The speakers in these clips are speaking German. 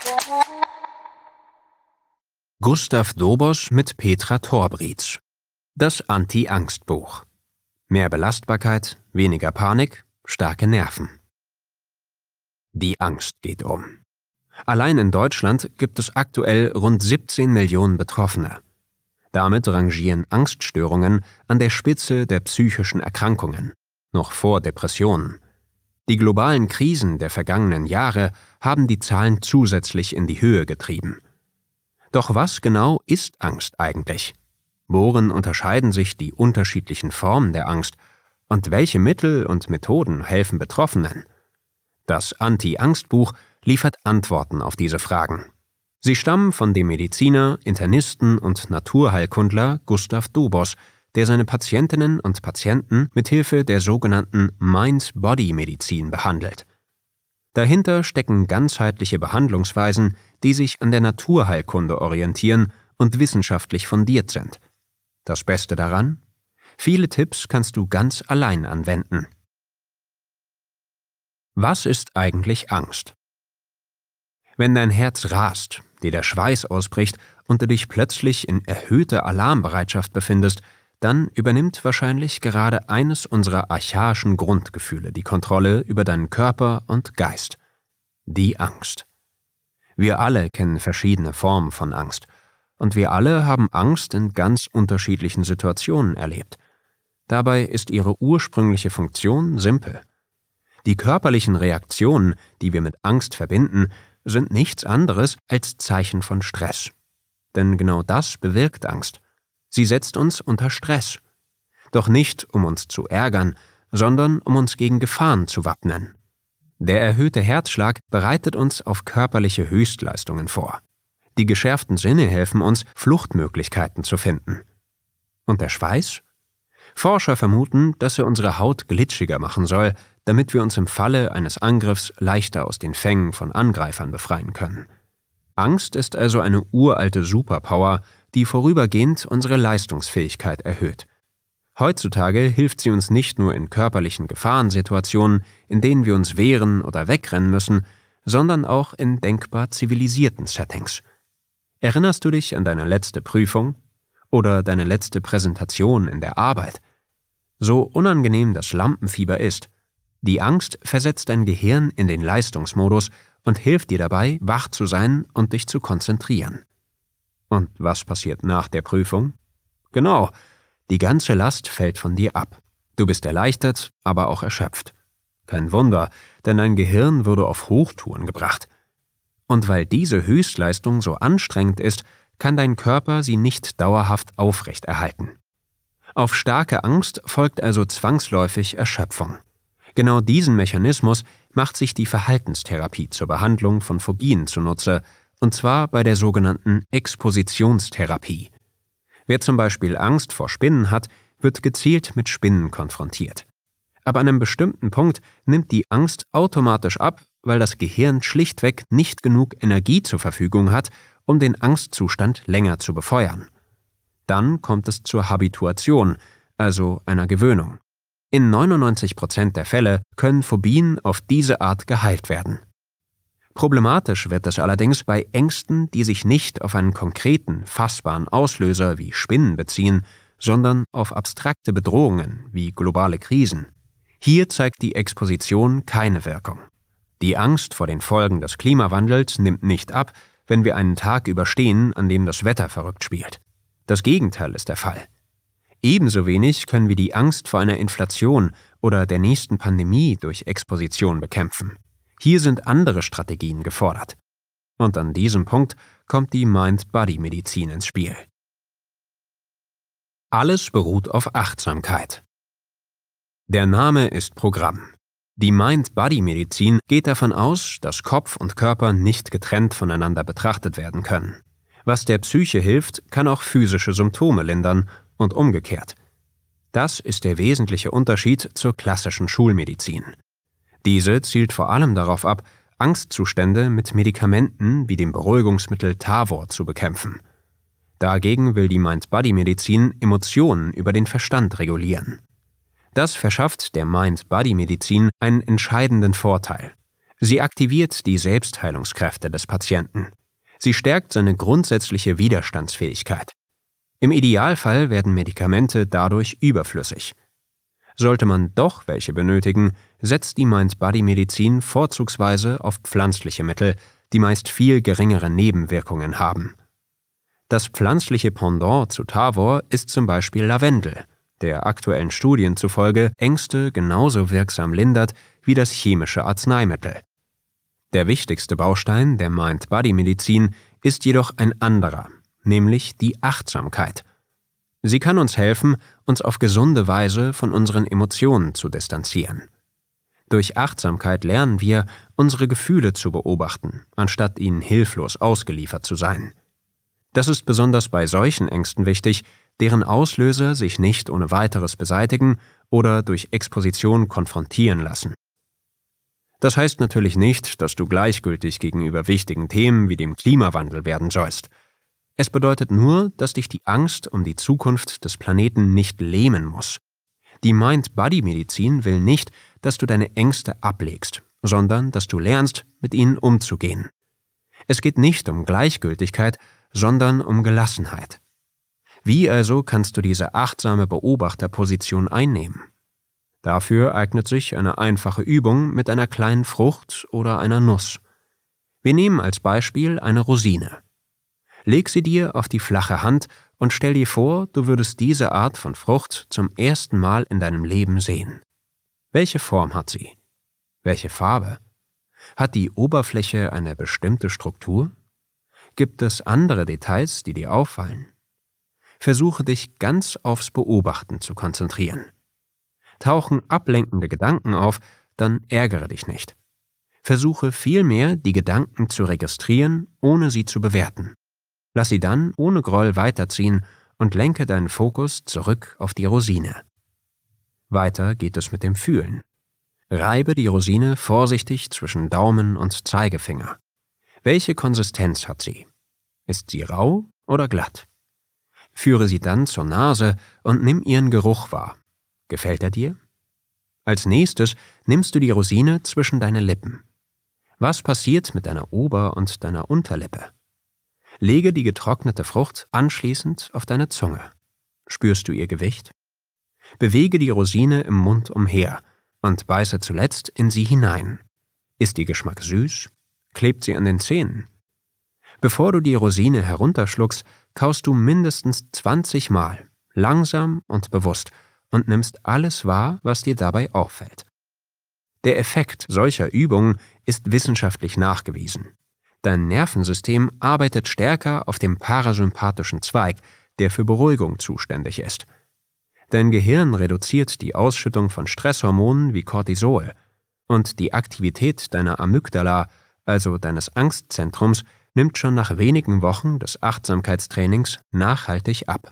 Gustav Dobos mit Petra Torbriez. Das Anti-Angst-Buch. Mehr Belastbarkeit, weniger Panik, starke Nerven. Die Angst geht um. Allein in Deutschland gibt es aktuell rund 17 Millionen Betroffene. Damit rangieren Angststörungen an der Spitze der psychischen Erkrankungen, noch vor Depressionen. Die globalen Krisen der vergangenen Jahre haben die Zahlen zusätzlich in die Höhe getrieben. Doch was genau ist Angst eigentlich? Worin unterscheiden sich die unterschiedlichen Formen der Angst und welche Mittel und Methoden helfen Betroffenen? Das Anti-Angst-Buch liefert Antworten auf diese Fragen. Sie stammen von dem Mediziner, Internisten und Naturheilkundler Gustav Dobos, der seine Patientinnen und Patienten mithilfe der sogenannten Mind-Body-Medizin behandelt. Dahinter stecken ganzheitliche Behandlungsweisen, die sich an der Naturheilkunde orientieren und wissenschaftlich fundiert sind. Das Beste daran? Viele Tipps kannst du ganz allein anwenden. Was ist eigentlich Angst? Wenn dein Herz rast, dir der Schweiß ausbricht und du dich plötzlich in erhöhter Alarmbereitschaft befindest, dann übernimmt wahrscheinlich gerade eines unserer archaischen Grundgefühle die Kontrolle über deinen Körper und Geist: die Angst. Wir alle kennen verschiedene Formen von Angst, und wir alle haben Angst in ganz unterschiedlichen Situationen erlebt. Dabei ist ihre ursprüngliche Funktion simpel. Die körperlichen Reaktionen, die wir mit Angst verbinden, sind nichts anderes als Zeichen von Stress. Denn genau das bewirkt Angst. Sie setzt uns unter Stress. Doch nicht, um uns zu ärgern, sondern um uns gegen Gefahren zu wappnen. Der erhöhte Herzschlag bereitet uns auf körperliche Höchstleistungen vor. Die geschärften Sinne helfen uns, Fluchtmöglichkeiten zu finden. Und der Schweiß? Forscher vermuten, dass er unsere Haut glitschiger machen soll, damit wir uns im Falle eines Angriffs leichter aus den Fängen von Angreifern befreien können. Angst ist also eine uralte Superpower, die vorübergehend unsere Leistungsfähigkeit erhöht. Heutzutage hilft sie uns nicht nur in körperlichen Gefahrensituationen, in denen wir uns wehren oder wegrennen müssen, sondern auch in denkbar zivilisierten Settings. Erinnerst du dich an deine letzte Prüfung oder deine letzte Präsentation in der Arbeit? So unangenehm das Lampenfieber ist, die Angst versetzt dein Gehirn in den Leistungsmodus und hilft dir dabei, wach zu sein und dich zu konzentrieren. Und was passiert nach der Prüfung? Genau, die ganze Last fällt von dir ab. Du bist erleichtert, aber auch erschöpft. Kein Wunder, denn dein Gehirn wurde auf Hochtouren gebracht. Und weil diese Höchstleistung so anstrengend ist, kann dein Körper sie nicht dauerhaft aufrechterhalten. Auf starke Angst folgt also zwangsläufig Erschöpfung. Genau diesen Mechanismus macht sich die Verhaltenstherapie zur Behandlung von Phobien zunutze, und zwar bei der sogenannten Expositionstherapie. Wer zum Beispiel Angst vor Spinnen hat, wird gezielt mit Spinnen konfrontiert. Ab einem bestimmten Punkt nimmt die Angst automatisch ab, weil das Gehirn schlichtweg nicht genug Energie zur Verfügung hat, um den Angstzustand länger zu befeuern. Dann kommt es zur Habituation, also einer Gewöhnung. In 99% der Fälle können Phobien auf diese Art geheilt werden. Problematisch wird es allerdings bei Ängsten, die sich nicht auf einen konkreten, fassbaren Auslöser wie Spinnen beziehen, sondern auf abstrakte Bedrohungen wie globale Krisen. Hier zeigt die Exposition keine Wirkung. Die Angst vor den Folgen des Klimawandels nimmt nicht ab, wenn wir einen Tag überstehen, an dem das Wetter verrückt spielt. Das Gegenteil ist der Fall. Ebenso wenig können wir die Angst vor einer Inflation oder der nächsten Pandemie durch Exposition bekämpfen. Hier sind andere Strategien gefordert. Und an diesem Punkt kommt die Mind-Body-Medizin ins Spiel. Alles beruht auf Achtsamkeit. Der Name ist Programm. Die Mind-Body-Medizin geht davon aus, dass Kopf und Körper nicht getrennt voneinander betrachtet werden können. Was der Psyche hilft, kann auch physische Symptome lindern und umgekehrt. Das ist der wesentliche Unterschied zur klassischen Schulmedizin. Diese zielt vor allem darauf ab, Angstzustände mit Medikamenten wie dem Beruhigungsmittel Tavor zu bekämpfen. Dagegen will die Mind-Body-Medizin Emotionen über den Verstand regulieren. Das verschafft der Mind-Body-Medizin einen entscheidenden Vorteil. Sie aktiviert die Selbstheilungskräfte des Patienten. Sie stärkt seine grundsätzliche Widerstandsfähigkeit. Im Idealfall werden Medikamente dadurch überflüssig. Sollte man doch welche benötigen, setzt die Mind-Body-Medizin vorzugsweise auf pflanzliche Mittel, die meist viel geringere Nebenwirkungen haben. Das pflanzliche Pendant zu Tavor ist zum Beispiel Lavendel, der aktuellen Studien zufolge Ängste genauso wirksam lindert wie das chemische Arzneimittel. Der wichtigste Baustein der Mind-Body-Medizin ist jedoch ein anderer, nämlich die Achtsamkeit. Sie kann uns helfen, uns auf gesunde Weise von unseren Emotionen zu distanzieren. Durch Achtsamkeit lernen wir, unsere Gefühle zu beobachten, anstatt ihnen hilflos ausgeliefert zu sein. Das ist besonders bei solchen Ängsten wichtig, deren Auslöser sich nicht ohne weiteres beseitigen oder durch Exposition konfrontieren lassen. Das heißt natürlich nicht, dass du gleichgültig gegenüber wichtigen Themen wie dem Klimawandel werden sollst. Es bedeutet nur, dass dich die Angst um die Zukunft des Planeten nicht lähmen muss. Die Mind-Body-Medizin will nicht, dass du deine Ängste ablegst, sondern dass du lernst, mit ihnen umzugehen. Es geht nicht um Gleichgültigkeit, sondern um Gelassenheit. Wie also kannst du diese achtsame Beobachterposition einnehmen? Dafür eignet sich eine einfache Übung mit einer kleinen Frucht oder einer Nuss. Wir nehmen als Beispiel eine Rosine. Leg sie dir auf die flache Hand und stell dir vor, du würdest diese Art von Frucht zum ersten Mal in deinem Leben sehen. Welche Form hat sie? Welche Farbe? Hat die Oberfläche eine bestimmte Struktur? Gibt es andere Details, die dir auffallen? Versuche dich ganz aufs Beobachten zu konzentrieren. Tauchen ablenkende Gedanken auf, dann ärgere dich nicht. Versuche vielmehr, die Gedanken zu registrieren, ohne sie zu bewerten. Lass sie dann ohne Groll weiterziehen und lenke deinen Fokus zurück auf die Rosine. Weiter geht es mit dem Fühlen. Reibe die Rosine vorsichtig zwischen Daumen und Zeigefinger. Welche Konsistenz hat sie? Ist sie rau oder glatt? Führe sie dann zur Nase und nimm ihren Geruch wahr. Gefällt er dir? Als nächstes nimmst du die Rosine zwischen deine Lippen. Was passiert mit deiner Ober- und deiner Unterlippe? Lege die getrocknete Frucht anschließend auf deine Zunge. Spürst du ihr Gewicht? Bewege die Rosine im Mund umher und beiße zuletzt in sie hinein. Ist ihr Geschmack süß? Klebt sie an den Zähnen? Bevor du die Rosine herunterschluckst, kaust du mindestens 20 Mal, langsam und bewusst, und nimmst alles wahr, was dir dabei auffällt. Der Effekt solcher Übungen ist wissenschaftlich nachgewiesen. Dein Nervensystem arbeitet stärker auf dem parasympathischen Zweig, der für Beruhigung zuständig ist. Dein Gehirn reduziert die Ausschüttung von Stresshormonen wie Cortisol und die Aktivität deiner Amygdala, also deines Angstzentrums, nimmt schon nach wenigen Wochen des Achtsamkeitstrainings nachhaltig ab.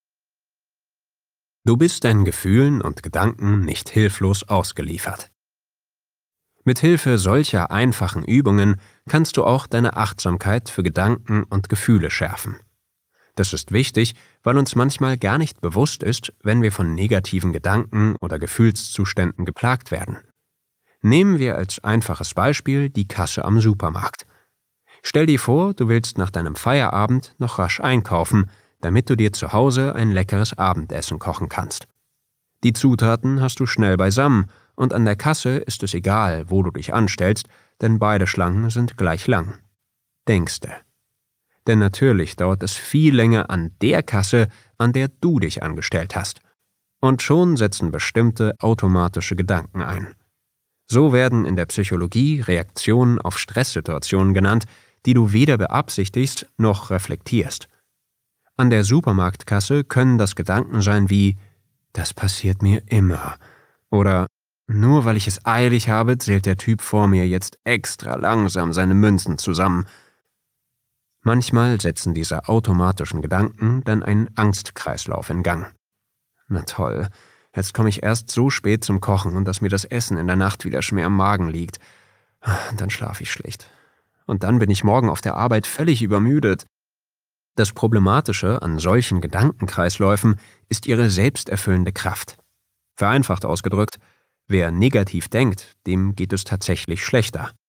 Du bist deinen Gefühlen und Gedanken nicht hilflos ausgeliefert. Mit Hilfe solcher einfachen Übungen kannst du auch deine Achtsamkeit für Gedanken und Gefühle schärfen. Das ist wichtig, weil uns manchmal gar nicht bewusst ist, wenn wir von negativen Gedanken oder Gefühlszuständen geplagt werden. Nehmen wir als einfaches Beispiel die Kasse am Supermarkt. Stell dir vor, du willst nach deinem Feierabend noch rasch einkaufen, damit du dir zu Hause ein leckeres Abendessen kochen kannst. Die Zutaten hast du schnell beisammen und an der Kasse ist es egal, wo du dich anstellst, denn beide Schlangen sind gleich lang. Denkste. Denn natürlich dauert es viel länger an der Kasse, an der du dich angestellt hast. Und schon setzen bestimmte automatische Gedanken ein. So werden in der Psychologie Reaktionen auf Stresssituationen genannt, die du weder beabsichtigst noch reflektierst. An der Supermarktkasse können das Gedanken sein wie »Das passiert mir immer« oder »Nur weil ich es eilig habe, zählt der Typ vor mir jetzt extra langsam seine Münzen zusammen«. Manchmal setzen diese automatischen Gedanken dann einen Angstkreislauf in Gang. Na toll, jetzt komme ich erst so spät zum Kochen und dass mir das Essen in der Nacht wieder schwer im Magen liegt. Dann schlafe ich schlecht. Und dann bin ich morgen auf der Arbeit völlig übermüdet. Das Problematische an solchen Gedankenkreisläufen ist ihre selbsterfüllende Kraft. Vereinfacht ausgedrückt, wer negativ denkt, dem geht es tatsächlich schlechter.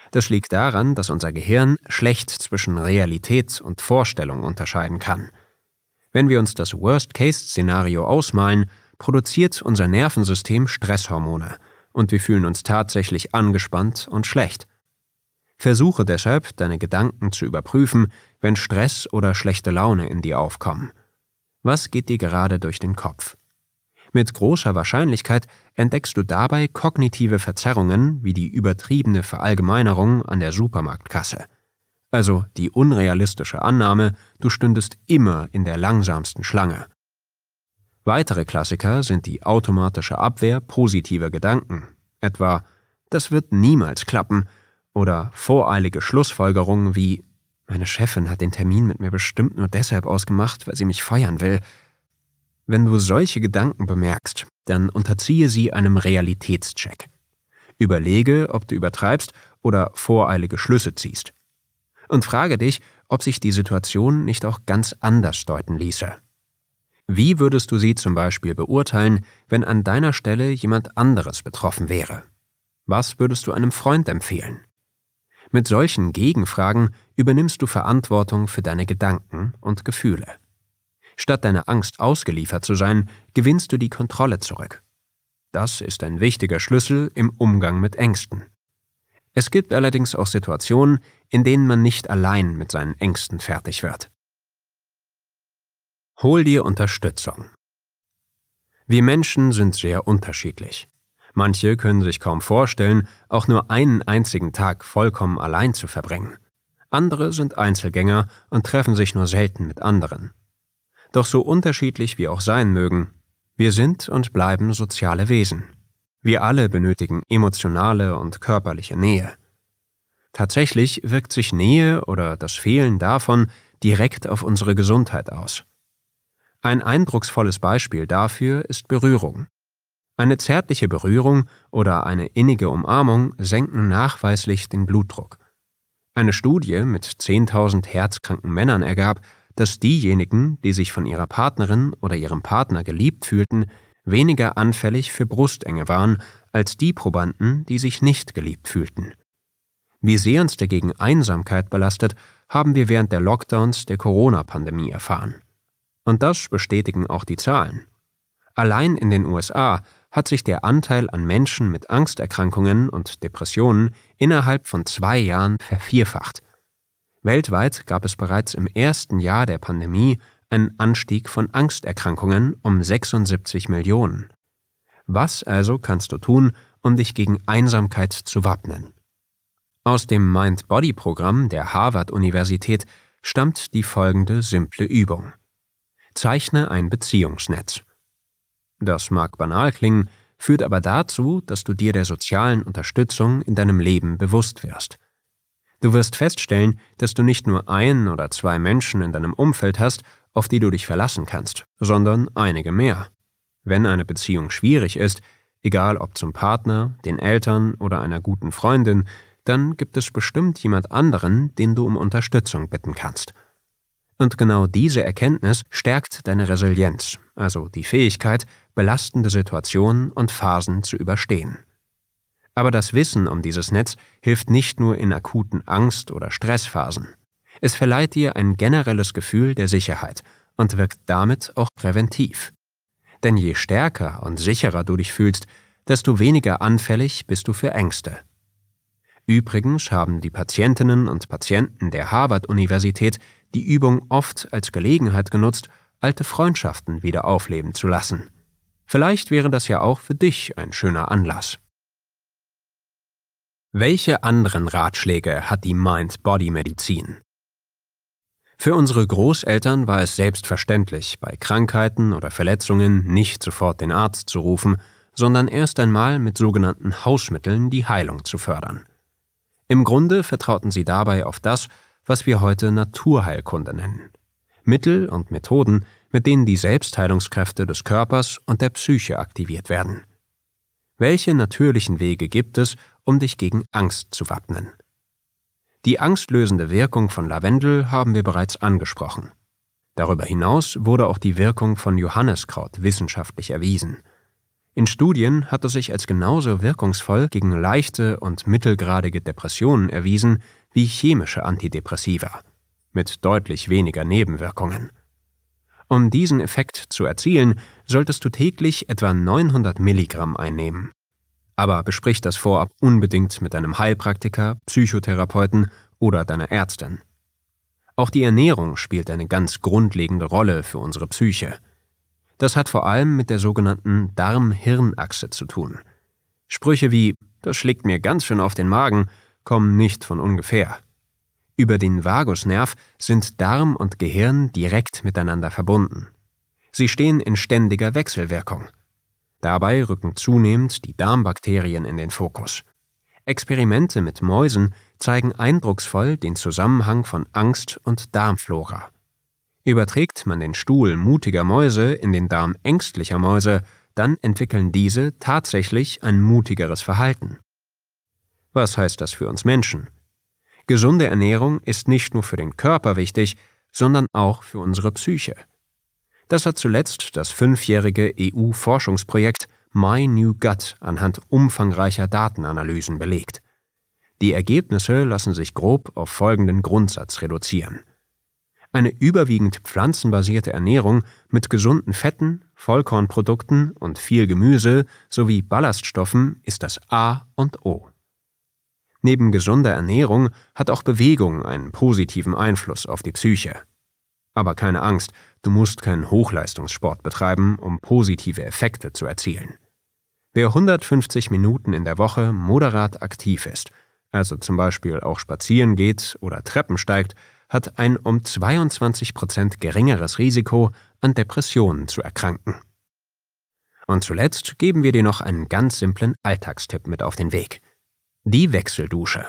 Das liegt daran, dass unser Gehirn schlecht zwischen Realität und Vorstellung unterscheiden kann. Wenn wir uns das Worst-Case-Szenario ausmalen, produziert unser Nervensystem Stresshormone und wir fühlen uns tatsächlich angespannt und schlecht. Versuche deshalb, deine Gedanken zu überprüfen, wenn Stress oder schlechte Laune in dir aufkommen. Was geht dir gerade durch den Kopf? Mit großer Wahrscheinlichkeit entdeckst du dabei kognitive Verzerrungen wie die übertriebene Verallgemeinerung an der Supermarktkasse. Also die unrealistische Annahme, du stündest immer in der langsamsten Schlange. Weitere Klassiker sind die automatische Abwehr positiver Gedanken, etwa „das wird niemals klappen“ oder voreilige Schlussfolgerungen wie „meine Chefin hat den Termin mit mir bestimmt nur deshalb ausgemacht, weil sie mich feuern will“. Wenn du solche Gedanken bemerkst, dann unterziehe sie einem Realitätscheck. Überlege, ob du übertreibst oder voreilige Schlüsse ziehst. Und frage dich, ob sich die Situation nicht auch ganz anders deuten ließe. Wie würdest du sie zum Beispiel beurteilen, wenn an deiner Stelle jemand anderes betroffen wäre? Was würdest du einem Freund empfehlen? Mit solchen Gegenfragen übernimmst du Verantwortung für deine Gedanken und Gefühle. Statt deiner Angst ausgeliefert zu sein, gewinnst du die Kontrolle zurück. Das ist ein wichtiger Schlüssel im Umgang mit Ängsten. Es gibt allerdings auch Situationen, in denen man nicht allein mit seinen Ängsten fertig wird. Hol dir Unterstützung. Wir Menschen sind sehr unterschiedlich. Manche können sich kaum vorstellen, auch nur einen einzigen Tag vollkommen allein zu verbringen. Andere sind Einzelgänger und treffen sich nur selten mit anderen. Doch so unterschiedlich wir auch sein mögen, wir sind und bleiben soziale Wesen. Wir alle benötigen emotionale und körperliche Nähe. Tatsächlich wirkt sich Nähe oder das Fehlen davon direkt auf unsere Gesundheit aus. Ein eindrucksvolles Beispiel dafür ist Berührung. Eine zärtliche Berührung oder eine innige Umarmung senken nachweislich den Blutdruck. Eine Studie mit 10.000 herzkranken Männern ergab, dass diejenigen, die sich von ihrer Partnerin oder ihrem Partner geliebt fühlten, weniger anfällig für Brustenge waren als die Probanden, die sich nicht geliebt fühlten. Wie sehr uns dagegen Einsamkeit belastet, haben wir während der Lockdowns der Corona-Pandemie erfahren. Und das bestätigen auch die Zahlen. Allein in den USA hat sich der Anteil an Menschen mit Angsterkrankungen und Depressionen innerhalb von 2 Jahren vervierfacht. Weltweit gab es bereits im ersten Jahr der Pandemie einen Anstieg von Angsterkrankungen um 76 Millionen. Was also kannst du tun, um dich gegen Einsamkeit zu wappnen? Aus dem Mind-Body-Programm der Harvard-Universität stammt die folgende simple Übung. Zeichne ein Beziehungsnetz. Das mag banal klingen, führt aber dazu, dass du dir der sozialen Unterstützung in deinem Leben bewusst wirst. Du wirst feststellen, dass du nicht nur 1 oder 2 Menschen in deinem Umfeld hast, auf die du dich verlassen kannst, sondern einige mehr. Wenn eine Beziehung schwierig ist, egal ob zum Partner, den Eltern oder einer guten Freundin, dann gibt es bestimmt jemand anderen, den du um Unterstützung bitten kannst. Und genau diese Erkenntnis stärkt deine Resilienz, also die Fähigkeit, belastende Situationen und Phasen zu überstehen. Aber das Wissen um dieses Netz hilft nicht nur in akuten Angst- oder Stressphasen. Es verleiht dir ein generelles Gefühl der Sicherheit und wirkt damit auch präventiv. Denn je stärker und sicherer du dich fühlst, desto weniger anfällig bist du für Ängste. Übrigens haben die Patientinnen und Patienten der Harvard-Universität die Übung oft als Gelegenheit genutzt, alte Freundschaften wieder aufleben zu lassen. Vielleicht wäre das ja auch für dich ein schöner Anlass. Welche anderen Ratschläge hat die Mind-Body-Medizin? Für unsere Großeltern war es selbstverständlich, bei Krankheiten oder Verletzungen nicht sofort den Arzt zu rufen, sondern erst einmal mit sogenannten Hausmitteln die Heilung zu fördern. Im Grunde vertrauten sie dabei auf das, was wir heute Naturheilkunde nennen. Mittel und Methoden, mit denen die Selbstheilungskräfte des Körpers und der Psyche aktiviert werden. Welche natürlichen Wege gibt es, um dich gegen Angst zu wappnen? Die angstlösende Wirkung von Lavendel haben wir bereits angesprochen. Darüber hinaus wurde auch die Wirkung von Johanniskraut wissenschaftlich erwiesen. In Studien hat es sich als genauso wirkungsvoll gegen leichte und mittelgradige Depressionen erwiesen wie chemische Antidepressiva, mit deutlich weniger Nebenwirkungen. Um diesen Effekt zu erzielen, solltest du täglich etwa 900 Milligramm einnehmen. Aber besprich das vorab unbedingt mit deinem Heilpraktiker, Psychotherapeuten oder deiner Ärztin. Auch die Ernährung spielt eine ganz grundlegende Rolle für unsere Psyche. Das hat vor allem mit der sogenannten Darm-Hirn-Achse zu tun. Sprüche wie „Das schlägt mir ganz schön auf den Magen“ kommen nicht von ungefähr. Über den Vagusnerv sind Darm und Gehirn direkt miteinander verbunden. Sie stehen in ständiger Wechselwirkung. Dabei rücken zunehmend die Darmbakterien in den Fokus. Experimente mit Mäusen zeigen eindrucksvoll den Zusammenhang von Angst und Darmflora. Überträgt man den Stuhl mutiger Mäuse in den Darm ängstlicher Mäuse, dann entwickeln diese tatsächlich ein mutigeres Verhalten. Was heißt das für uns Menschen? Gesunde Ernährung ist nicht nur für den Körper wichtig, sondern auch für unsere Psyche. Das hat zuletzt das 5-jährige EU-Forschungsprojekt My New Gut anhand umfangreicher Datenanalysen belegt. Die Ergebnisse lassen sich grob auf folgenden Grundsatz reduzieren. Eine überwiegend pflanzenbasierte Ernährung mit gesunden Fetten, Vollkornprodukten und viel Gemüse sowie Ballaststoffen ist das A und O. Neben gesunder Ernährung hat auch Bewegung einen positiven Einfluss auf die Psyche. Aber keine Angst, du musst keinen Hochleistungssport betreiben, um positive Effekte zu erzielen. Wer 150 Minuten in der Woche moderat aktiv ist, also zum Beispiel auch spazieren geht oder Treppen steigt, hat ein um 22% geringeres Risiko, an Depressionen zu erkranken. Und zuletzt geben wir dir noch einen ganz simplen Alltagstipp mit auf den Weg. Die Wechseldusche.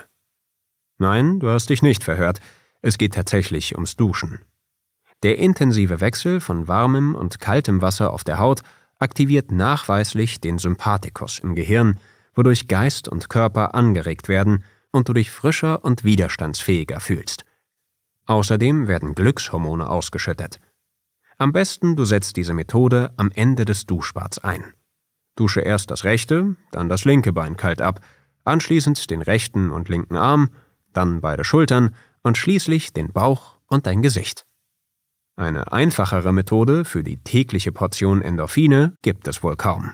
Nein, du hast dich nicht verhört. Es geht tatsächlich ums Duschen. Der intensive Wechsel von warmem und kaltem Wasser auf der Haut aktiviert nachweislich den Sympathikus im Gehirn, wodurch Geist und Körper angeregt werden und du dich frischer und widerstandsfähiger fühlst. Außerdem werden Glückshormone ausgeschüttet. Am besten du setzt diese Methode am Ende des Duschbads ein. Dusche erst das rechte, dann das linke Bein kalt ab, anschließend den rechten und linken Arm, dann beide Schultern und schließlich den Bauch und dein Gesicht. Eine einfachere Methode für die tägliche Portion Endorphine gibt es wohl kaum.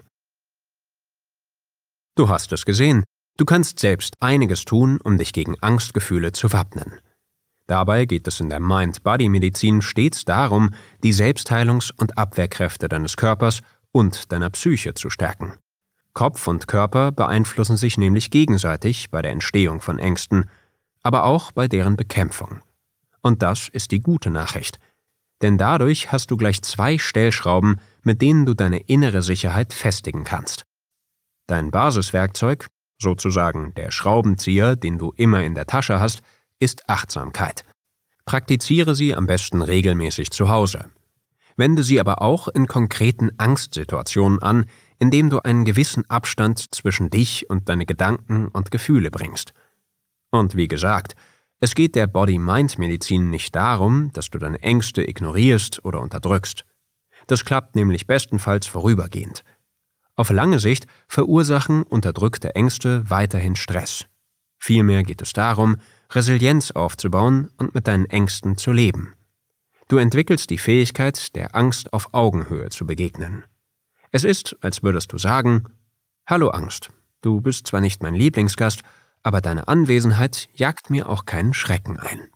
Du hast es gesehen, du kannst selbst einiges tun, um dich gegen Angstgefühle zu wappnen. Dabei geht es in der Mind-Body-Medizin stets darum, die Selbstheilungs- und Abwehrkräfte deines Körpers und deiner Psyche zu stärken. Kopf und Körper beeinflussen sich nämlich gegenseitig bei der Entstehung von Ängsten, aber auch bei deren Bekämpfung. Und das ist die gute Nachricht. Denn dadurch hast du gleich 2 Stellschrauben, mit denen du deine innere Sicherheit festigen kannst. Dein Basiswerkzeug, sozusagen der Schraubenzieher, den du immer in der Tasche hast, ist Achtsamkeit. Praktiziere sie am besten regelmäßig zu Hause. Wende sie aber auch in konkreten Angstsituationen an, indem du einen gewissen Abstand zwischen dich und deine Gedanken und Gefühle bringst. Und wie gesagt, es geht der Body-Mind-Medizin nicht darum, dass du deine Ängste ignorierst oder unterdrückst. Das klappt nämlich bestenfalls vorübergehend. Auf lange Sicht verursachen unterdrückte Ängste weiterhin Stress. Vielmehr geht es darum, Resilienz aufzubauen und mit deinen Ängsten zu leben. Du entwickelst die Fähigkeit, der Angst auf Augenhöhe zu begegnen. Es ist, als würdest du sagen: Hallo Angst, du bist zwar nicht mein Lieblingsgast, aber deine Anwesenheit jagt mir auch keinen Schrecken ein.